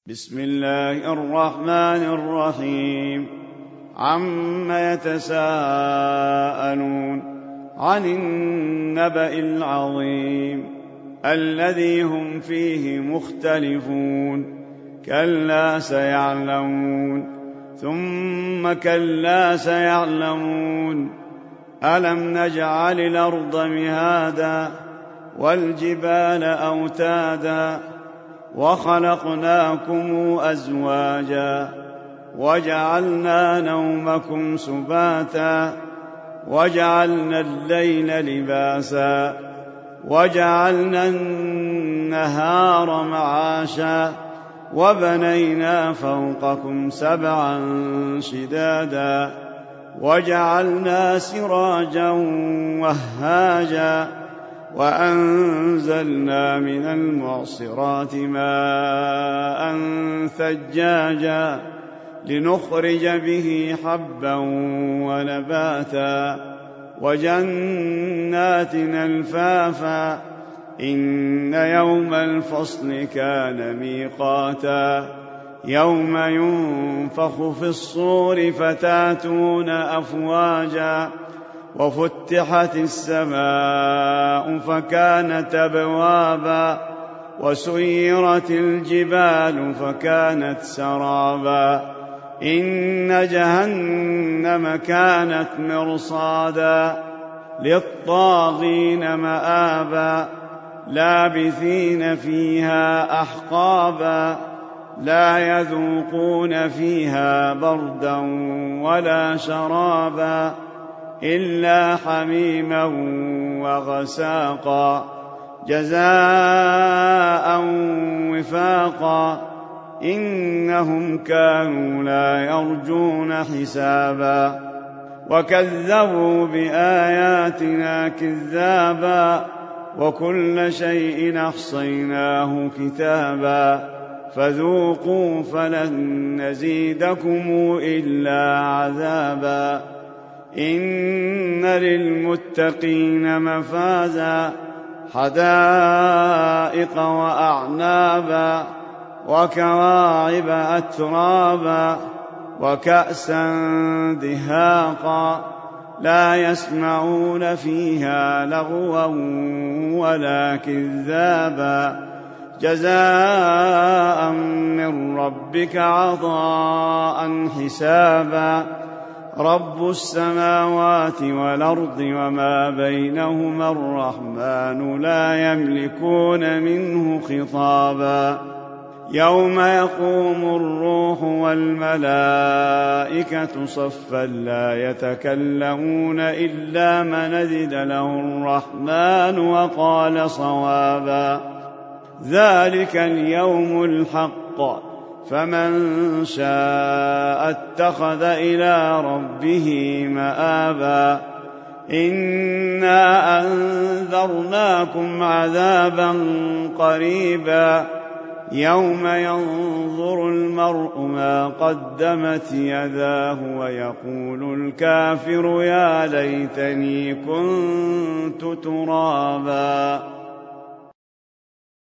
بسم الله الرحمن الرحيم. عم يتساءلون عن النبأ العظيم الذي هم فيه مختلفون. كلا سيعلمون ثم كلا سيعلمون. ألم نجعل الأرض مهادا والجبال أوتادا وخلقناكم أزواجا وجعلنا نومكم سباتا وجعلنا الليل لباسا وجعلنا النهار معاشا وبنينا فوقكم سبعا شدادا وجعلنا سراجا وهاجا وأنزلنا من المعصرات ماء ثجاجا لنخرج به حبا ونباتا وجنات ألفافا. إن يوم الفصل كان ميقاتا يوم ينفخ في الصور فتاتون أفواجا وفتحت السماء فكانت أبوابا وسيرت الجبال فكانت سرابا. إن جهنم كانت مرصادا للطاغين مآبا لابثين فيها أحقابا لا يذوقون فيها بردا ولا شرابا إلا حميما وغساقا جزاء وفاقا. إنهم كانوا لا يرجون حسابا وكذبوا بآياتنا كذابا وكل شيء أحصيناه كتابا فذوقوا فلن نزيدكم إلا عذابا. إن للمتقين مفازا حدائق وأعنابا وكواعب أترابا وكأسا دهاقا لا يسمعون فيها لغوا ولا كذابا جزاء من ربك عطاء حسابا. رب السماوات والأرض وما بينهما الرحمن لا يملكون منه خطابا. يوم يقوم الروح والملائكة صفا لا يتكلمون إلا من أذن له الرحمن وقال صوابا. ذلك اليوم الحق فمن شاء اتخذ إلى ربه مآبا. إنا أنذرناكم عذابا قريبا يوم ينظر المرء ما قدمت يداه ويقول الكافر يا ليتني كنت ترابا.